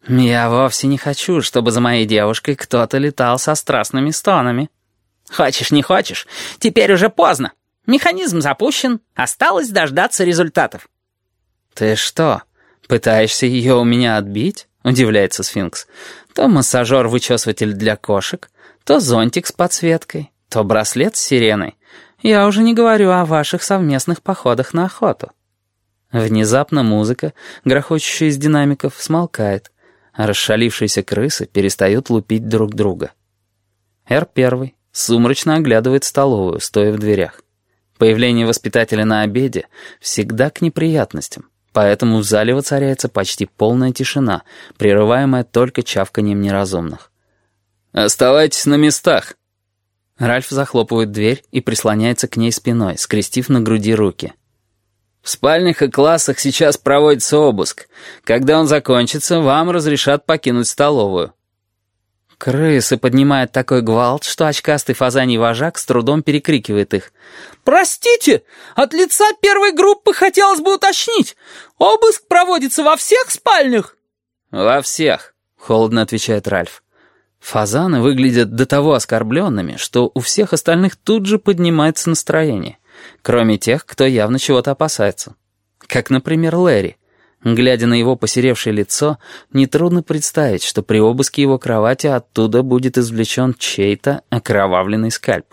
«Я вовсе не хочу, чтобы за моей девушкой кто-то летал со страстными стонами». «Хочешь, не хочешь, теперь уже поздно. Механизм запущен, осталось дождаться результатов». «Ты что, пытаешься ее у меня отбить?» — удивляется Сфинкс. «То массажер-вычесыватель для кошек, то зонтик с подсветкой, то браслет с сиреной. Я уже не говорю о ваших совместных походах на охоту». Внезапно музыка, грохочущая из динамиков, смолкает, а расшалившиеся крысы перестают лупить друг друга. Р-1 сумрачно оглядывает столовую, стоя в дверях. Появление воспитателя на обеде всегда к неприятностям, поэтому в зале воцаряется почти полная тишина, прерываемая только чавканием неразумных. «Оставайтесь на местах!» Ральф захлопывает дверь и прислоняется к ней спиной, скрестив на груди руки. «В спальнях и классах сейчас проводится обыск. Когда он закончится, вам разрешат покинуть столовую». Крысы поднимают такой гвалт, что очкастый фазаний вожак с трудом перекрикивает их. «Простите, от лица первой группы хотелось бы уточнить. Обыск проводится во всех спальнях?» «Во всех», — холодно отвечает Ральф. Фазаны выглядят до того оскорбленными, что у всех остальных тут же поднимается настроение, кроме тех, кто явно чего-то опасается. Как, например, Лэри. Глядя на его посеревшее лицо, нетрудно представить, что при обыске его кровати оттуда будет извлечен чей-то окровавленный скальп.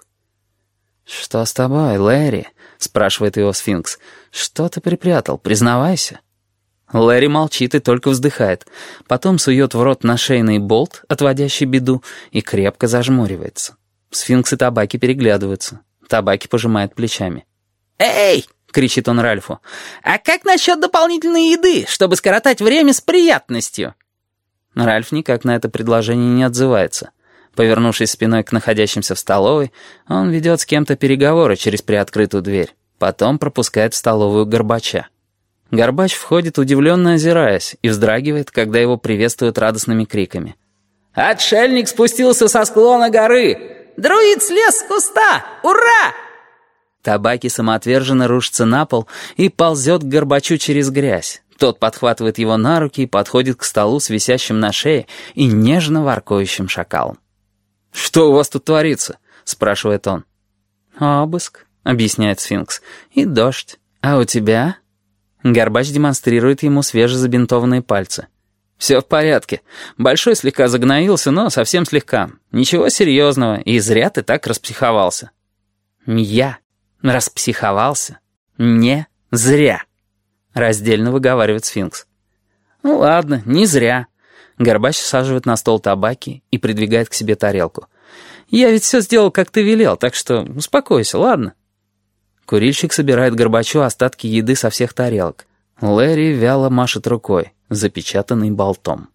«Что с тобой, Лэри?» — спрашивает его Сфинкс. «Что ты припрятал? Признавайся». Лэри молчит и только вздыхает, потом сует в рот нашейный болт, отводящий беду, и крепко зажмуривается. Сфинкс и Табаки переглядываются. Табаки пожимает плечами. «Эй!» — кричит он Ральфу. «А как насчет дополнительной еды, чтобы скоротать время с приятностью?» Ральф никак на это предложение не отзывается. Повернувшись спиной к находящимся в столовой, он ведет с кем-то переговоры через приоткрытую дверь. Потом пропускает в столовую Горбача. Горбач входит, удивленно озираясь, и вздрагивает, когда его приветствуют радостными криками. «Отшельник спустился со склона горы! Друид слез с куста! Ура!» Табаки самоотверженно рушится на пол и ползет к Горбачу через грязь. Тот подхватывает его на руки и подходит к столу с висящим на шее и нежно воркующим шакалом. «Что у вас тут творится?» — спрашивает он. «Обыск», — объясняет Сфинкс, — «и дождь. А у тебя?» Горбач демонстрирует ему свежезабинтованные пальцы. «Все в порядке. Большой слегка загноился, но совсем слегка. Ничего серьезного, и зря ты так распсиховался». «Я распсиховался? Не зря», — раздельно выговаривает Сфинкс. «Ну ладно, не зря». Горбач саживает на стол Табаки и придвигает к себе тарелку. «Я ведь все сделал, как ты велел, так что успокойся, ладно?» Курильщик собирает Горбачу остатки еды со всех тарелок. Лэри вяло машет рукой, запечатанной болтом.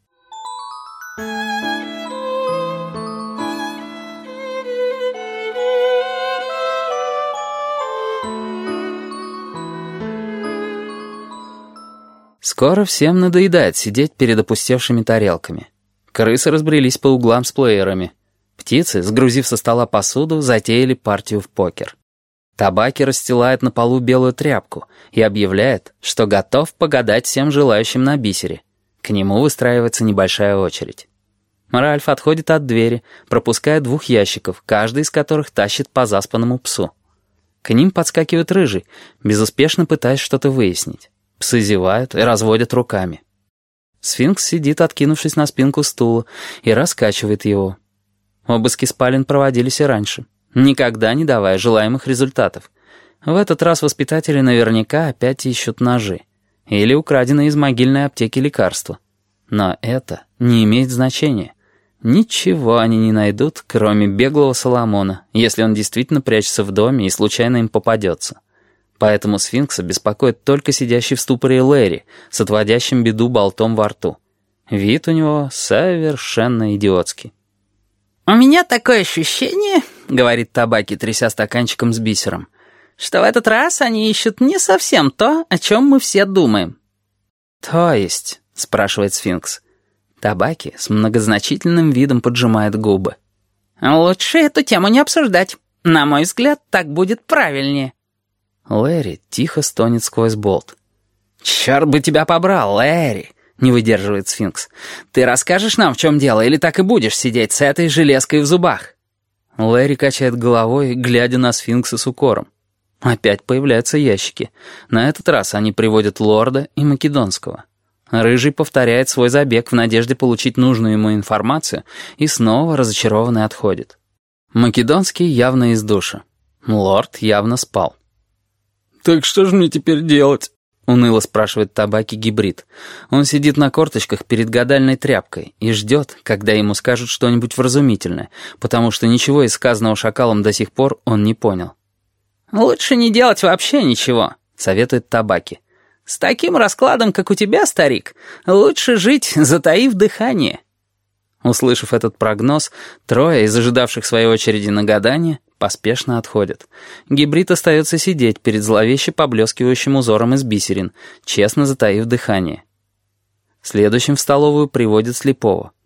Скоро всем надоедает сидеть перед опустевшими тарелками. Крысы разбрелись по углам с плеерами. Птицы, сгрузив со стола посуду, затеяли партию в покер. Табаки расстилает на полу белую тряпку и объявляет, что готов погадать всем желающим на бисере. К нему выстраивается небольшая очередь. Ральф отходит от двери, пропуская 2 ящиков, каждый из которых тащит по заспанному псу. К ним подскакивает Рыжий, безуспешно пытаясь что-то выяснить. Псы зевают и разводят руками. Сфинкс сидит, откинувшись на спинку стула, и раскачивает его. Обыски спален проводились и раньше, никогда не давая желаемых результатов. В этот раз воспитатели наверняка опять ищут ножи или украденные из могильной аптеки лекарства. Но это не имеет значения. Ничего они не найдут, кроме беглого Соломона, если он действительно прячется в доме и случайно им попадется. Поэтому Сфинкса беспокоит только сидящий в ступоре Лэри с отводящим беду болтом во рту. Вид у него совершенно идиотский. «У меня такое ощущение, — говорит Табаки, тряся стаканчиком с бисером, — что в этот раз они ищут не совсем то, о чем мы все думаем». «То есть?» — спрашивает Сфинкс. Табаки с многозначительным видом поджимает губы. «Лучше эту тему не обсуждать. На мой взгляд, так будет правильнее». Лэри тихо стонет сквозь болт. «Черт бы тебя побрал, Лэри!» — не выдерживает сфинкс. «Ты расскажешь нам, в чем дело, или так и будешь сидеть с этой железкой в зубах?» Лэри качает головой, глядя на сфинкса с укором. Опять появляются ящики. На этот раз они приводят лорда и Македонского. Рыжий повторяет свой забег в надежде получить нужную ему информацию и снова разочарованный отходит. Македонский явно из душа. Лорд явно спал. «Так что же мне теперь делать?» — уныло спрашивает Табаки гибрид. Он сидит на корточках перед гадальной тряпкой и ждет, когда ему скажут что-нибудь вразумительное, потому что ничего из сказанного шакалом до сих пор он не понял. «Лучше не делать вообще ничего», — советует Табаки. «С таким раскладом, как у тебя, старик, лучше жить, затаив дыхание». Услышав этот прогноз, трое из ожидавших своей очереди на гадание поспешно отходят. Гибрид остается сидеть перед зловеще поблескивающим узором из бисерин, честно затаив дыхание. Следующим в столовую приводят слепого.